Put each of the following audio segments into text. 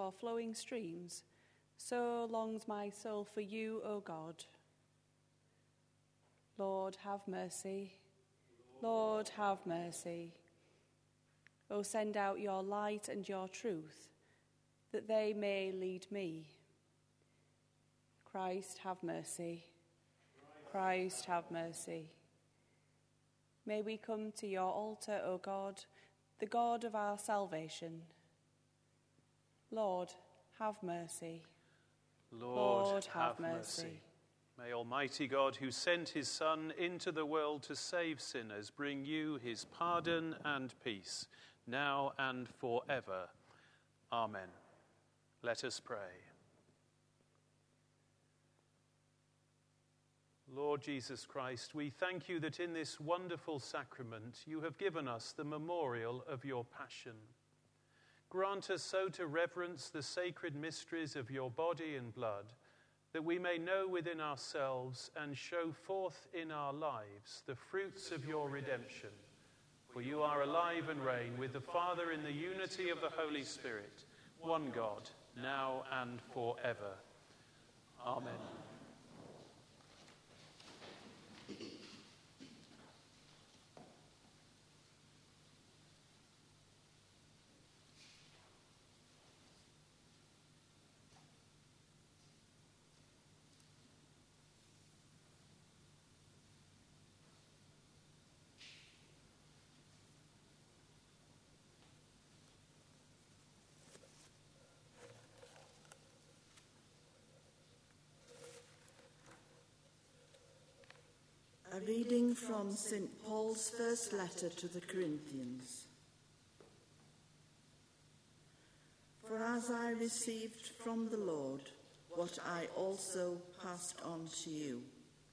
for flowing streams, so longs my soul for you, O God. Lord, have mercy. Lord, have mercy. O send out your light and your truth, that they may lead me. Christ, have mercy. Christ, have mercy. May we come to your altar, O God, the God of our salvation. Lord, have mercy. Lord, have mercy. May Almighty God, who sent his Son into the world to save sinners, bring you his pardon and peace, now and forever. Amen. Let us pray. Lord Jesus Christ, we thank you that in this wonderful sacrament you have given us the memorial of your passion. Grant us so to reverence the sacred mysteries of your body and blood, that we may know within ourselves and show forth in our lives the fruits of your redemption. For you are alive and reign with the Father in the unity of the Holy Spirit, one God, now and forever. Amen. A reading from St. Paul's first letter to the Corinthians. For as I received from the Lord what I also passed on to you.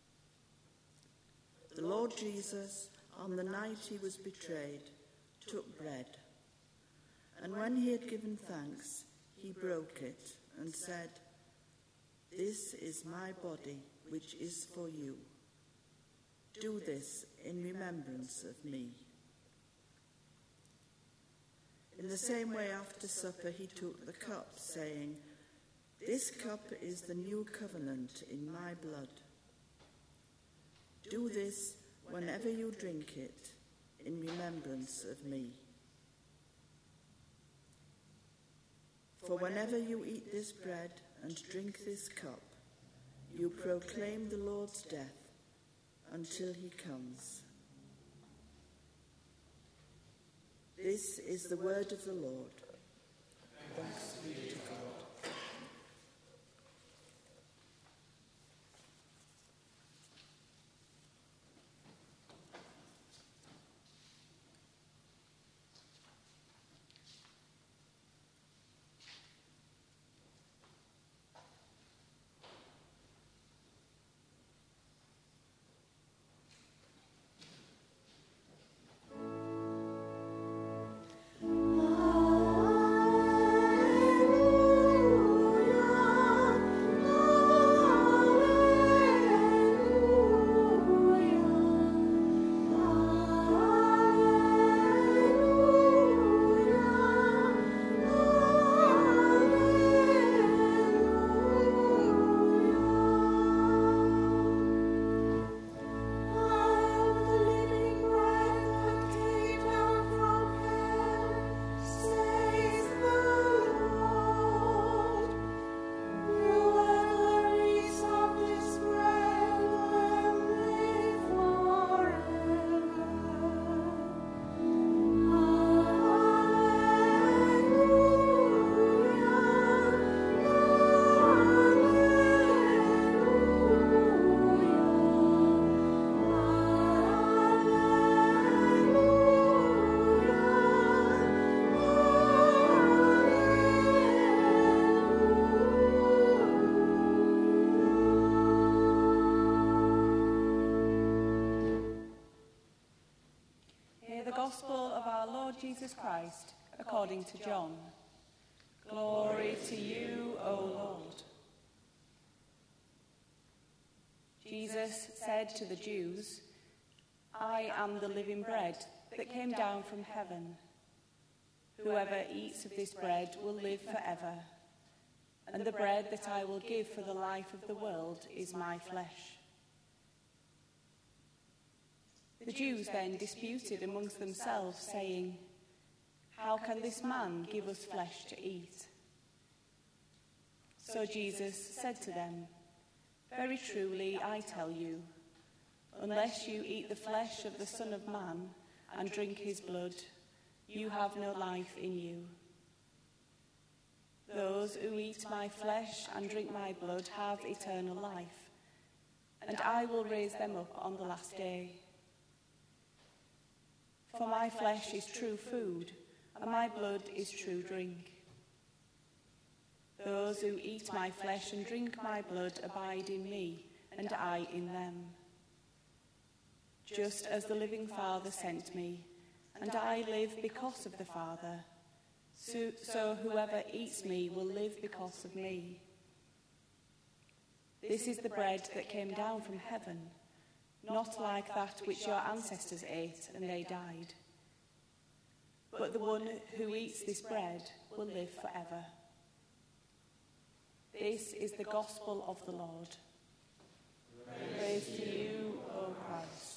The Lord Jesus, on the night he was betrayed, took bread, and when he had given thanks, he broke it and said, "This is my body, which is for you. Do this in remembrance of me." In the same way, after supper, he took the cup, saying, "This cup is the new covenant in my blood. Do this whenever you drink it in remembrance of me. For whenever you eat this bread and drink this cup, you proclaim the Lord's death until he comes." This is the word of the Lord. Thanks be to God. Gospel of our Lord Jesus Christ, according to John. Glory to you, O Lord. Jesus said to the Jews, "I am the living bread that came down from heaven. Whoever eats of this bread will live forever. and the bread that I will give for the life of the world is my flesh." The Jews then disputed amongst themselves, saying, "How can this man give us flesh to eat?" So Jesus said to them, "Very truly I tell you, unless you eat the flesh of the Son of Man and drink his blood, you have no life in you. Those who eat my flesh and drink my blood have eternal life, and I will raise them up on the last day. For my flesh is true food, and my blood is true drink. Those who eat my flesh and drink my blood abide in me, and I in them. Just as the living Father sent me, and I live because of the Father, so whoever eats me will live because of me. This is the bread that came down from heaven, not like that which your ancestors ate and they died. But the one who eats this bread will live forever." This is the gospel of the Lord. Praise to you, O Christ.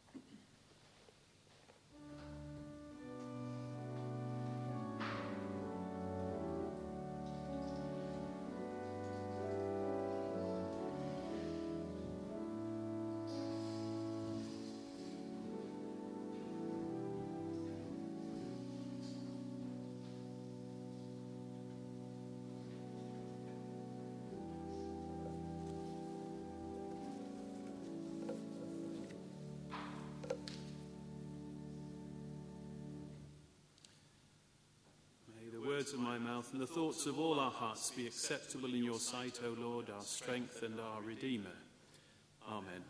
Words of my mouth and the thoughts of all our hearts be acceptable in your sight, O Lord, our strength and our Redeemer. Amen.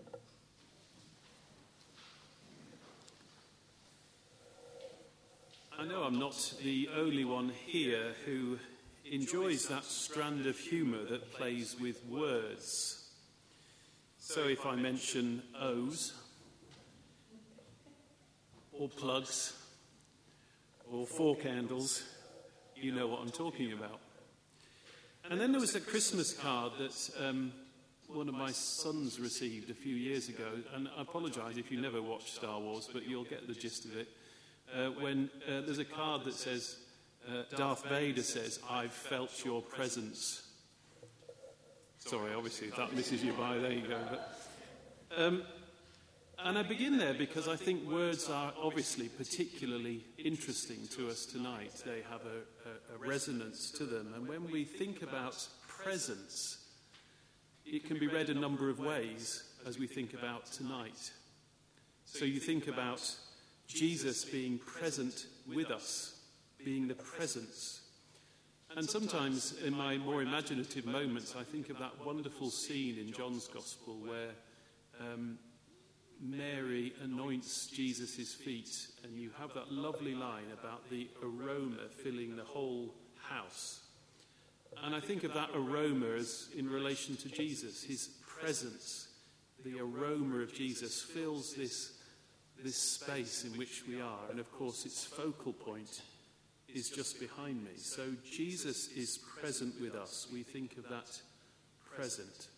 I know I'm not the only one here who enjoys that strand of humour that plays with words. So if I mention O's, or plugs, or fork handles, you know what I'm talking about. And then there was a Christmas card that one of my sons received a few years ago, and I apologise if you never watched Star Wars, but you'll get the gist of it. When there's a card that says, Darth Vader says, "I've felt your presence." Sorry, obviously, if that misses you by, there you go. But, and I begin there because I think words are obviously particularly interesting to us tonight. They have a resonance to them. And when we think about presence, it can be read a number of ways as we think about tonight. So you think about Jesus being present with us, being the presence. And sometimes in my more imaginative moments, I think of that wonderful scene in John's Gospel where Mary anoints Jesus' feet, and you have that lovely line about the aroma filling the whole house. And I think of that aroma as in relation to Jesus, his presence. The aroma of Jesus fills this space in which we are, and of course its focal point is just behind me. So Jesus is present with us. We think of that presence.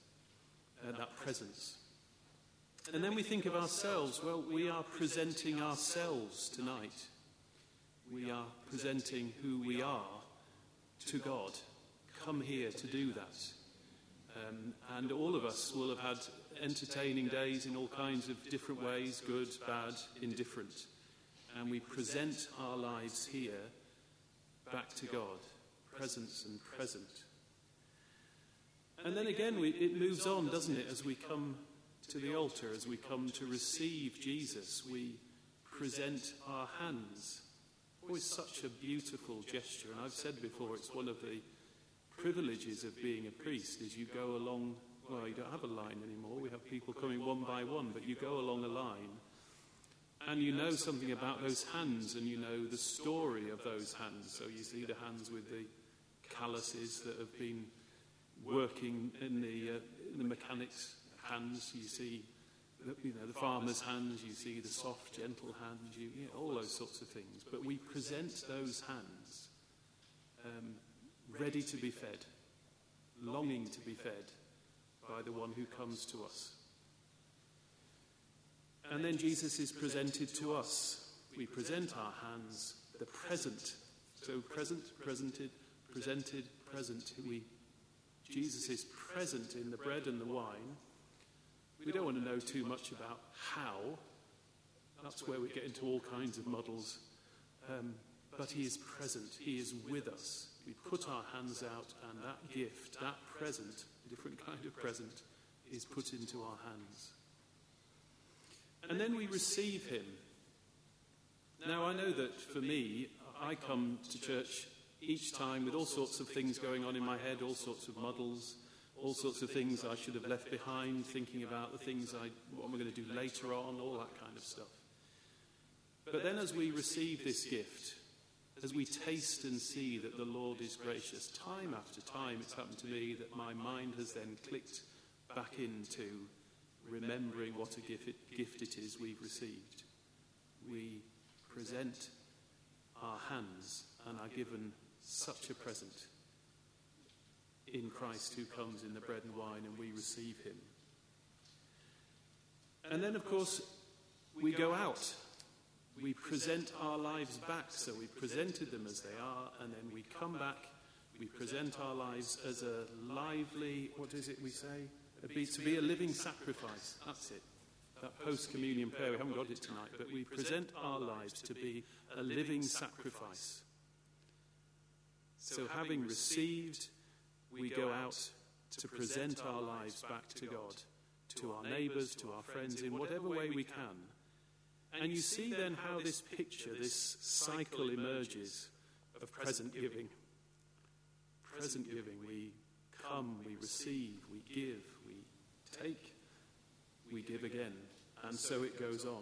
And then we think of ourselves. Well, we are presenting ourselves tonight. We are presenting who we are to God. Come here to do that. And all of us will have had entertaining days in all kinds of different ways, good, bad, indifferent. And we present our lives here back to God, presence and present. And then again, it moves on, doesn't it, as we come to the altar, as we come to receive Jesus, we present our hands. Always such a beautiful gesture. And I've said before, it's one of the privileges of being a priest, is you go along, well, you don't have a line anymore, we have people coming one by one, but you go along a line, and you know something about those hands, and you know the story of those hands. So you see the hands with the calluses that have been working in the mechanics' hands, you see the farmer's hands, you see the soft, gentle hands, all those sorts of things. But we present those hands ready to be fed, longing to be fed by the one who comes to us. And then Jesus is presented to us. We present our hands, the present. So present, presented, present. Jesus is present in the bread and the wine. We don't want to know too much about how. That's where we get into all kinds of muddles. But he is present. He is with us. We put our hands out, and that gift, that present, a different kind of present, is put into our hands. And then we receive him. Now, I know that for me, I come to church each time with all sorts of things going on in my head, all sorts of muddles, all sorts of things I should have left behind, thinking about the things what am I going to do later on, all that kind of stuff. But then as we receive this gift, as we taste and see that the Lord is gracious, time after time it's happened to me that my mind has then clicked back into remembering what a gift it is we've received. We present our hands and are given such a present in Christ who comes in the bread and wine, and we receive him. And then, of course, we go out. We present our lives back. So we presented them as they are, and then we come back. We present our lives as a lively, what is it we say? To be a living sacrifice. That's it. That post-communion prayer, we haven't got it tonight, but we present our lives to be a living sacrifice. So having received, we go out to present our lives back to God, to our neighbours, to our friends, in whatever way we can. And you see then how this picture, this cycle emerges of present giving. Present giving. We come, we receive, we give, we take, we give again. And so it goes on.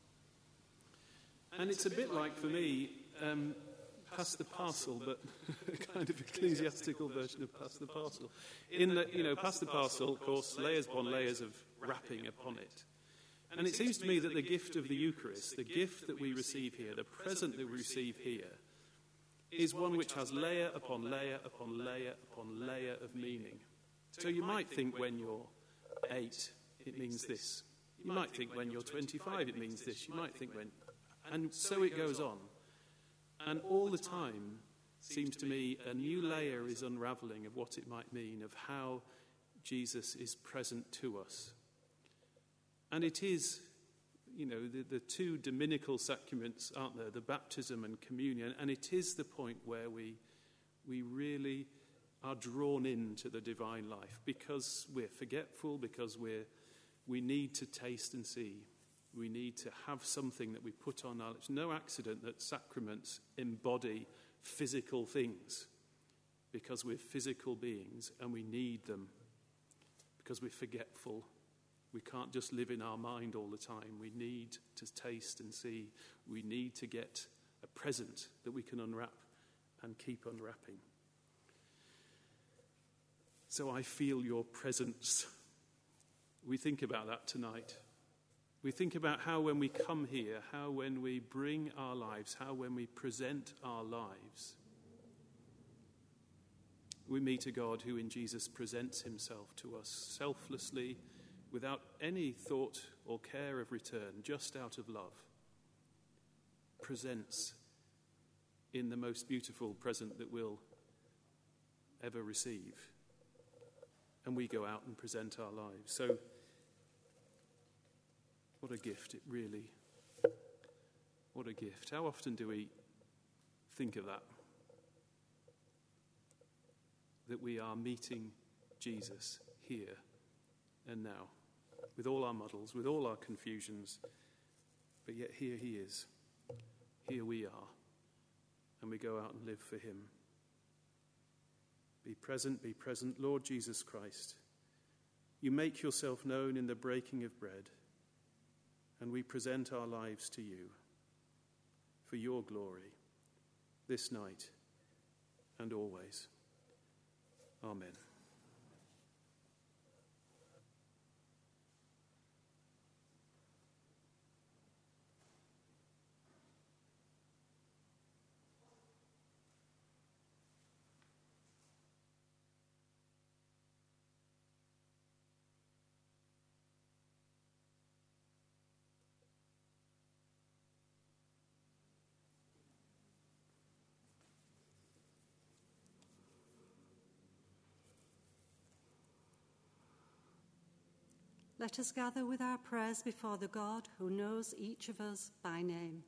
And it's a bit like, for me, pass the parcel, but a kind of ecclesiastical version of pass the parcel. In that, pass the parcel, of course, layers upon layers of wrapping upon it. And it seems to me that the gift of the Eucharist, the gift that we receive here, the present that we receive here, is one which has layer upon layer upon layer upon layer of meaning. So you might think when you're 8, it means this. You might think when you're 25, it means this. You might think when... And so it goes on. And all the time, seems to me, a new layer is unravelling of what it might mean, of how Jesus is present to us. And it is, the two dominical sacraments, aren't there? The baptism and communion. And it is the point where we really are drawn into the divine life because we're forgetful, because we need to taste and see. We need to have something that we put on our lips. No accident that sacraments embody physical things because we're physical beings and we need them because we're forgetful. We can't just live in our mind all the time. We need to taste and see. We need to get a present that we can unwrap and keep unwrapping. So I feel your presence. We think about that tonight. We think about how when we come here, how when we bring our lives, how when we present our lives, we meet a God who in Jesus presents himself to us selflessly, without any thought or care of return, just out of love, presents in the most beautiful present that we'll ever receive. And we go out and present our lives. So, what a gift it really. What a gift. How often do we think of that? That we are meeting Jesus here and now, with all our muddles, with all our confusions, but yet here he is. Here we are, and we go out and live for him. Be present, Lord Jesus Christ. You make yourself known in the breaking of bread, and we present our lives to you for your glory, this night and always. Amen. Let us gather with our prayers before the God who knows each of us by name.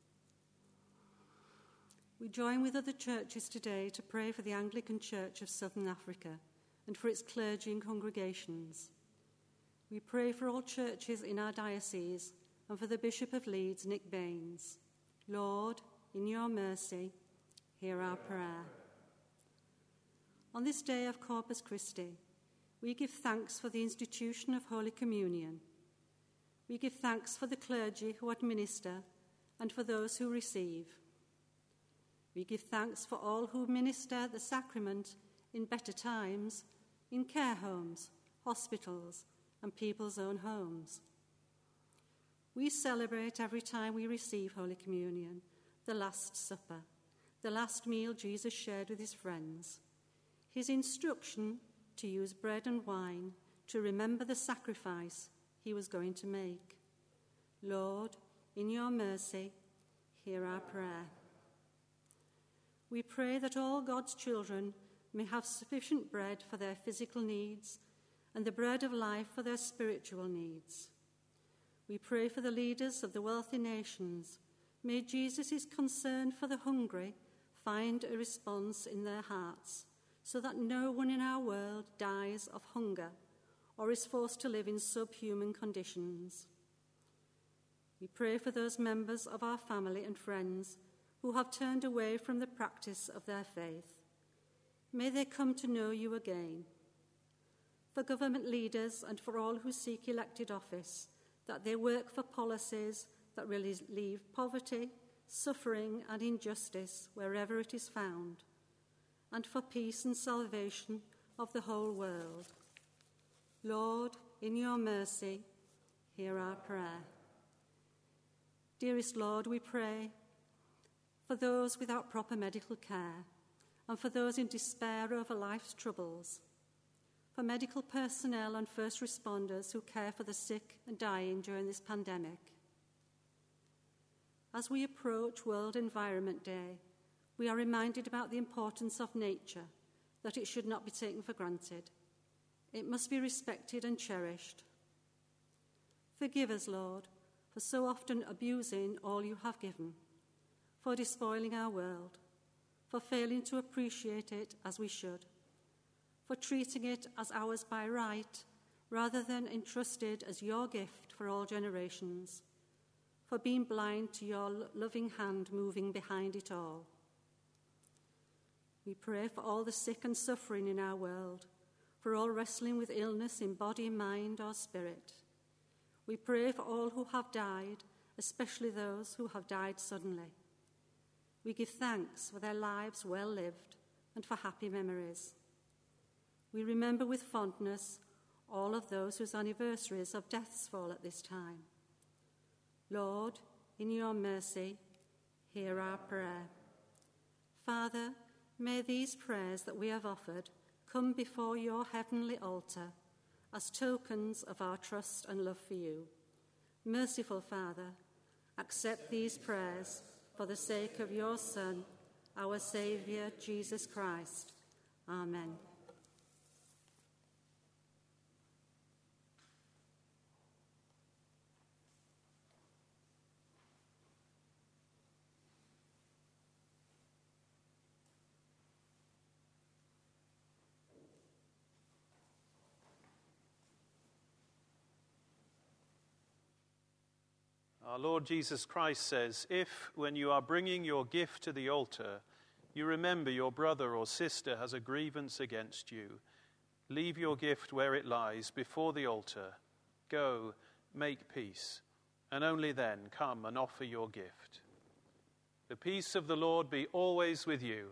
We join with other churches today to pray for the Anglican Church of Southern Africa and for its clergy and congregations. We pray for all churches in our diocese and for the Bishop of Leeds, Nick Baines. Lord, in your mercy, hear our prayer. On this day of Corpus Christi, we give thanks for the institution of Holy Communion. We give thanks for the clergy who administer and for those who receive. We give thanks for all who minister the sacrament in better times, in care homes, hospitals, and people's own homes. We celebrate every time we receive Holy Communion, the Last Supper, the last meal Jesus shared with his friends, his instruction to use bread and wine to remember the sacrifice he was going to make. Lord, in your mercy, hear our prayer. We pray that all God's children may have sufficient bread for their physical needs and the bread of life for their spiritual needs. We pray for the leaders of the wealthy nations. May Jesus' concern for the hungry find a response in their hearts, so that no one in our world dies of hunger or is forced to live in subhuman conditions. We pray for those members of our family and friends who have turned away from the practice of their faith. May they come to know you again. For government leaders and for all who seek elected office, that they work for policies that relieve poverty, suffering, and injustice wherever it is found, and for peace and salvation of the whole world. Lord, in your mercy, hear our prayer. Dearest Lord, we pray for those without proper medical care and for those in despair over life's troubles, for medical personnel and first responders who care for the sick and dying during this pandemic. As we approach World Environment Day, we are reminded about the importance of nature, that it should not be taken for granted. It must be respected and cherished. Forgive us, Lord, for so often abusing all you have given, for despoiling our world, for failing to appreciate it as we should, for treating it as ours by right rather than entrusted as your gift for all generations, for being blind to your loving hand moving behind it all. We pray for all the sick and suffering in our world, for all wrestling with illness in body, mind, or spirit. We pray for all who have died, especially those who have died suddenly. We give thanks for their lives well lived and for happy memories. We remember with fondness all of those whose anniversaries of deaths fall at this time. Lord, in your mercy, hear our prayer. Father, may these prayers that we have offered come before your heavenly altar as tokens of our trust and love for you. Merciful Father, accept these prayers for the sake of your Son, our Saviour, Jesus Christ. Amen. Our Lord Jesus Christ says, if, when you are bringing your gift to the altar, you remember your brother or sister has a grievance against you, leave your gift where it lies before the altar. Go, make peace, and only then come and offer your gift. The peace of the Lord be always with you.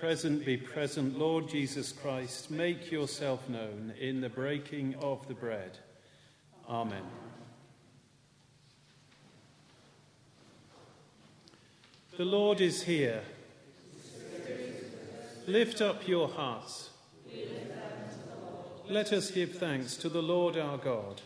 present, be present, Lord Jesus Christ, make yourself known in the breaking of the bread. Amen. The Lord is here. Lift up your hearts. Let us give thanks to the Lord our God.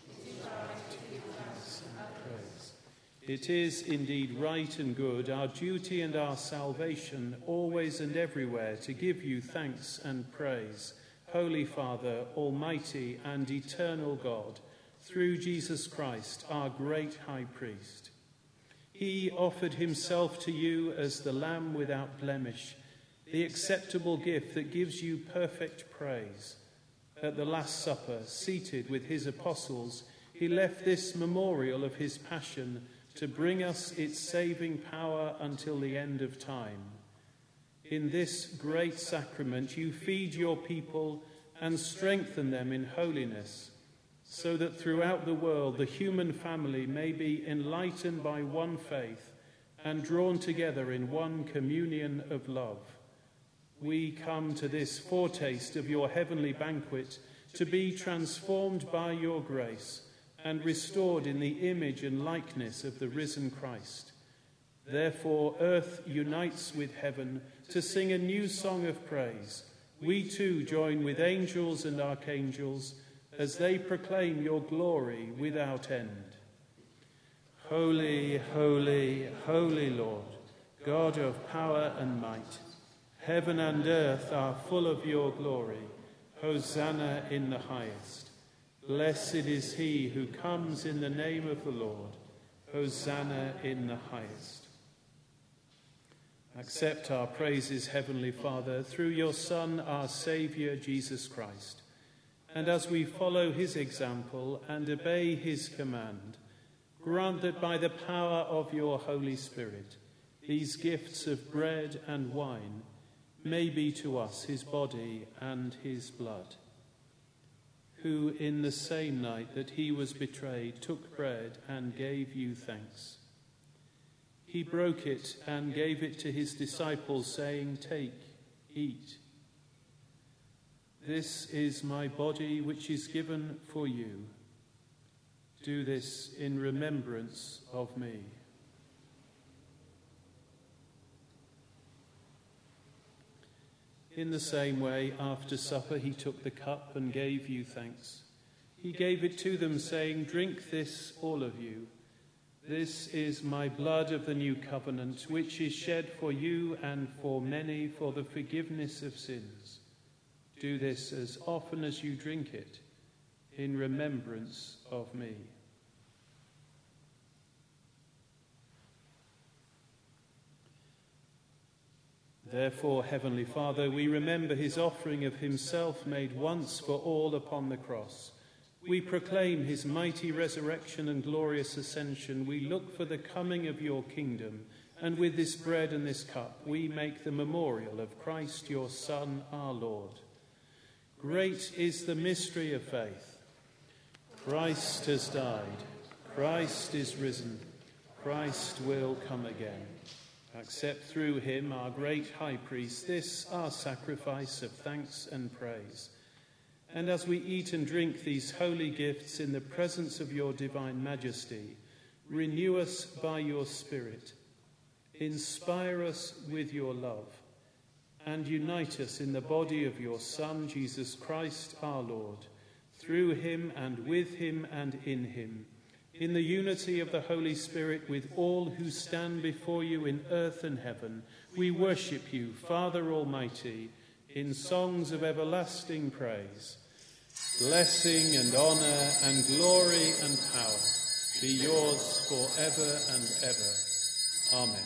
It is indeed right and good, our duty and our salvation, always and everywhere, to give you thanks and praise, Holy Father, Almighty and eternal God, through Jesus Christ, our great high priest. He offered himself to you as the Lamb without blemish, the acceptable gift that gives you perfect praise. At the Last Supper, seated with his apostles, he left this memorial of his passion to bring us its saving power until the end of time. In this great sacrament, you feed your people and strengthen them in holiness, so that throughout the world the human family may be enlightened by one faith and drawn together in one communion of love. We come to this foretaste of your heavenly banquet to be transformed by your grace and restored in the image and likeness of the risen Christ. Therefore, earth unites with heaven to sing a new song of praise. We too join with angels and archangels as they proclaim your glory without end. Holy, holy, holy Lord, God of power and might, heaven and earth are full of your glory. Hosanna in the highest. Blessed is he who comes in the name of the Lord. Hosanna in the highest. Accept our praises, Heavenly Father, through your Son, our Saviour, Jesus Christ. And as we follow his example and obey his command, grant that by the power of your Holy Spirit, these gifts of bread and wine may be to us his body and his blood, who in the same night that he was betrayed took bread and gave you thanks. He broke it and gave it to his disciples, saying, "Take, eat. This is my body which is given for you. Do this in remembrance of me." In the same way, after supper, he took the cup and gave you thanks. He gave it to them, saying, "Drink this, all of you. This is my blood of the new covenant, which is shed for you and for many for the forgiveness of sins. Do this as often as you drink it, in remembrance of me." Therefore, Heavenly Father, we remember his offering of himself made once for all upon the cross. We proclaim his mighty resurrection and glorious ascension. We look for the coming of your kingdom, and with this bread and this cup we make the memorial of Christ, your Son, our Lord. Great is the mystery of faith. Christ has died. Christ is risen. Christ will come again. Accept through him, our great high priest, this our sacrifice of thanks and praise. And as we eat and drink these holy gifts in the presence of your divine majesty, renew us by your Spirit, inspire us with your love, and unite us in the body of your Son, Jesus Christ our Lord, through him and with him and in him, in the unity of the Holy Spirit, with all who stand before you in earth and heaven. We worship you, Father Almighty, in songs of everlasting praise. Blessing and honour and glory and power be yours forever and ever. Amen.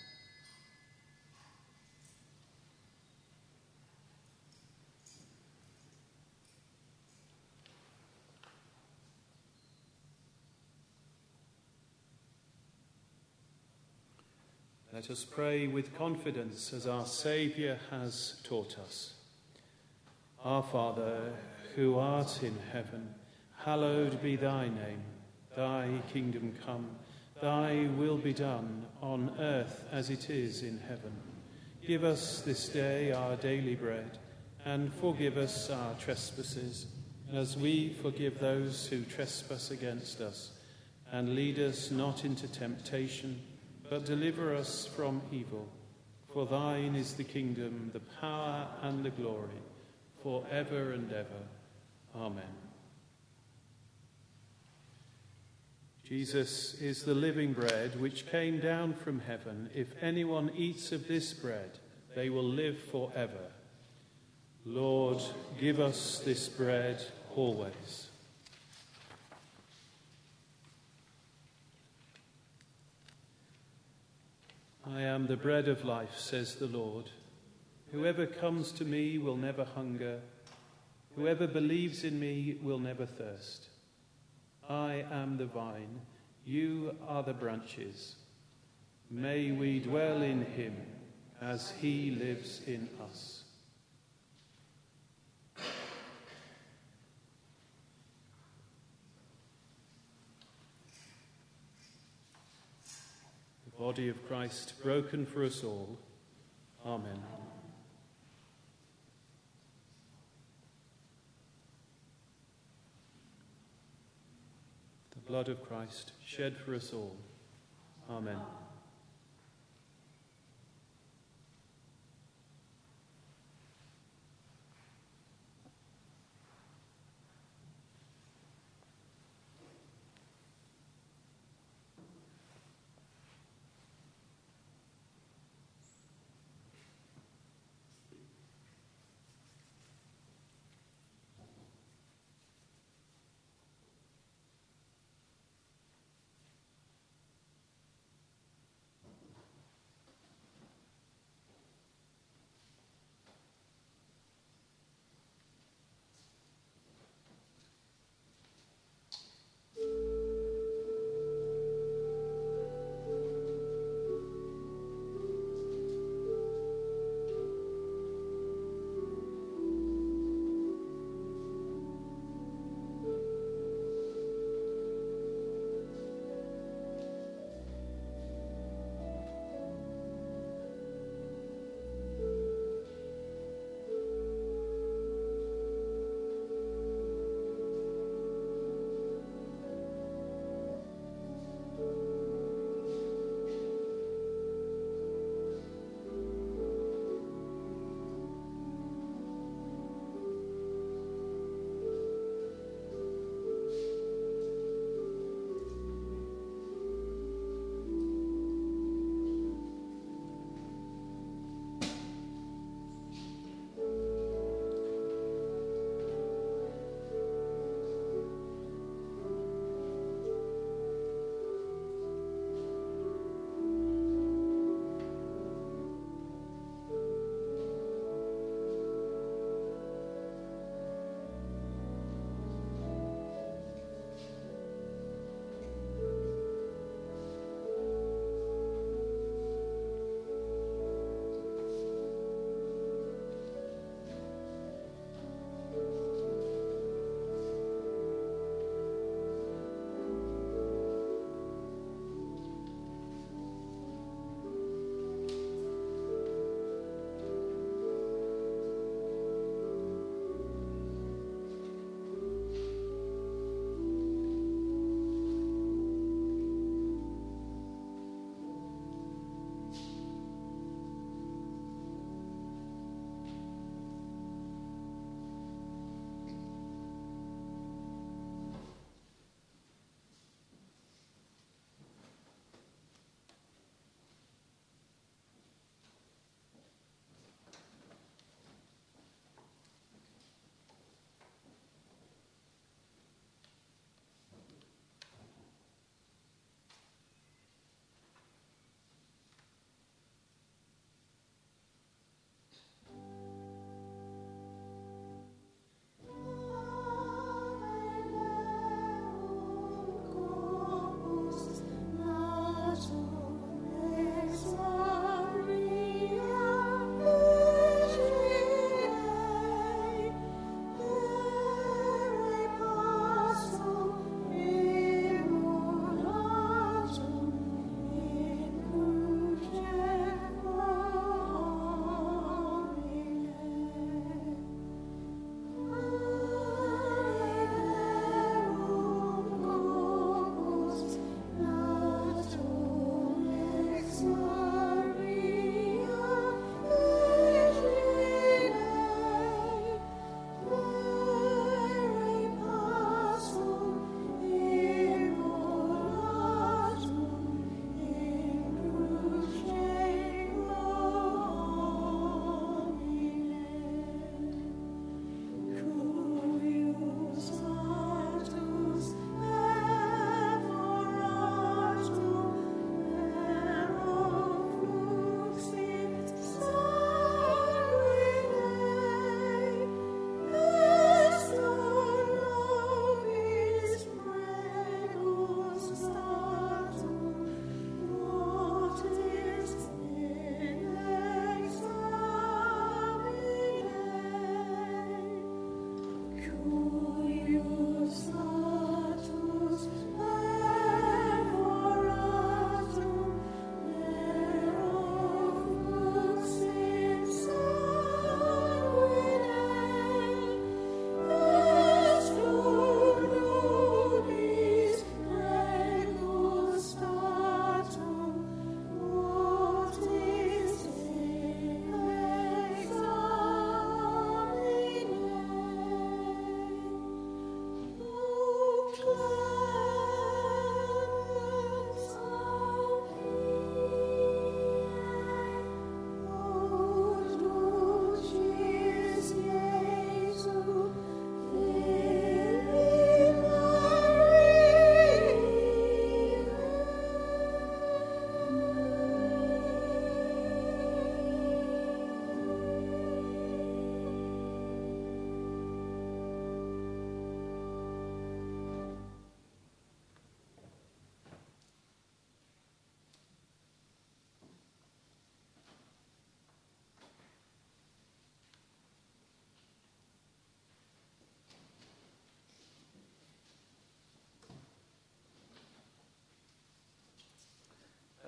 Let us pray with confidence as our Saviour has taught us. Our Father, who art in heaven, hallowed be thy name. Thy kingdom come, thy will be done, on earth as it is in heaven. Give us this day our daily bread, and forgive us our trespasses, as we forgive those who trespass against us. And lead us not into temptation, but deliver us from evil. For thine is the kingdom, the power, and the glory, for ever and ever. Amen. Jesus is the living bread which came down from heaven. If anyone eats of this bread, they will live forever. Lord, give us this bread always. I am the bread of life, says the Lord. Whoever comes to me will never hunger. Whoever believes in me will never thirst. I am the vine, you are the branches. May we dwell in him as he lives in us. The body of Christ broken for us all. Amen. The blood of Christ shed for us all. Amen.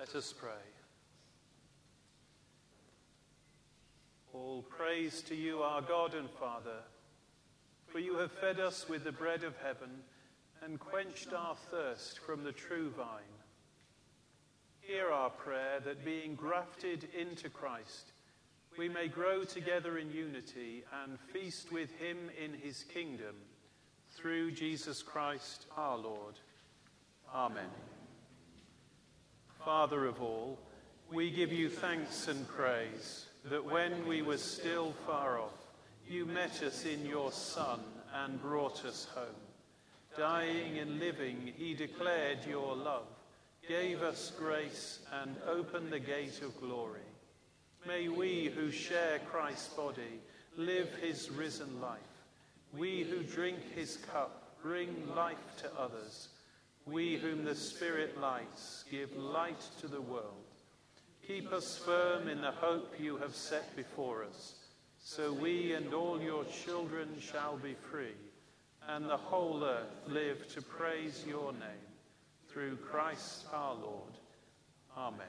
Let us pray. All praise to you, our God and Father, for you have fed us with the bread of heaven and quenched our thirst from the true vine. Hear our prayer that being grafted into Christ, we may grow together in unity and feast with him in his kingdom, through Jesus Christ our Lord. Amen. Father of all, we give you thanks and praise that when we were still far off, you met us in your Son and brought us home. Dying and living, he declared your love, gave us grace, and opened the gate of glory. May we who share Christ's body live his risen life. We who drink his cup bring life to others. We whom the Spirit lights give light to the world. Keep us firm in the hope you have set before us, so we and all your children shall be free, and the whole earth live to praise your name. Through Christ our Lord. Amen.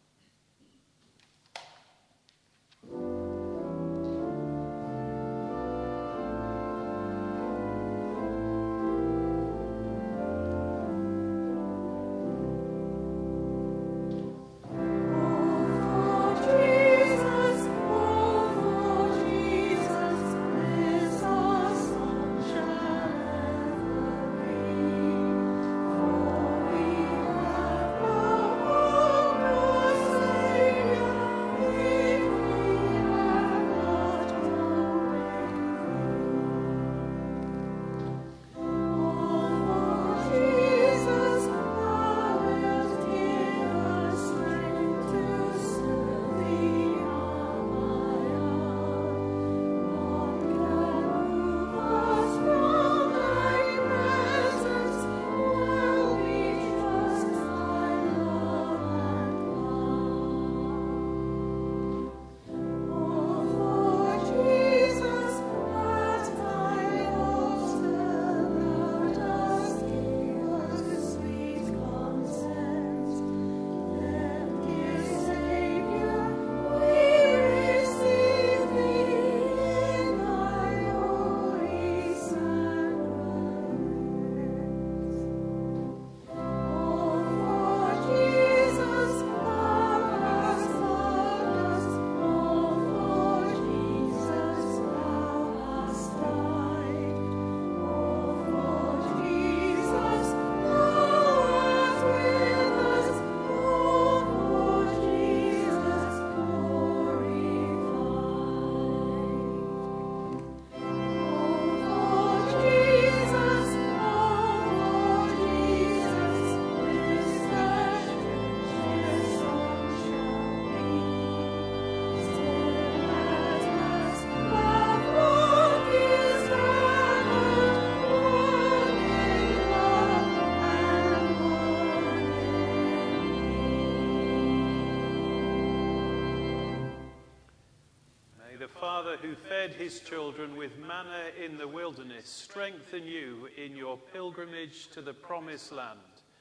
Father who fed his children with manna in the wilderness, strengthen you in your pilgrimage to the promised land.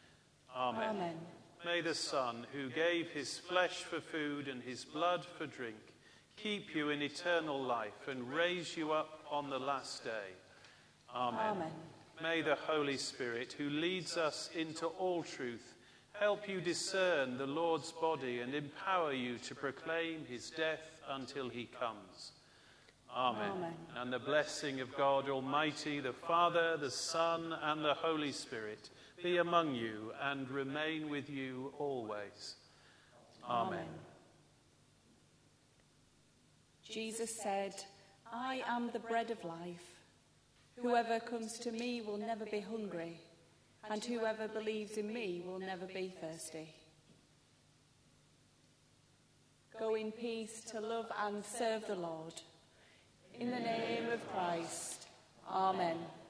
Amen. Amen. May the Son, who gave his flesh for food and his blood for drink, keep you in eternal life and raise you up on the last day. Amen. Amen. May the Holy Spirit, who leads us into all truth, help you discern the Lord's body and empower you to proclaim his death until he comes. Amen. Amen. And the blessing of God Almighty, the Father, the Son, and the Holy Spirit be among you and remain with you always. Amen. Jesus said, I am the bread of life. Whoever comes to me will never be hungry, and whoever believes in me will never be thirsty. Go in peace to love and serve the Lord. In the name of Christ. Amen.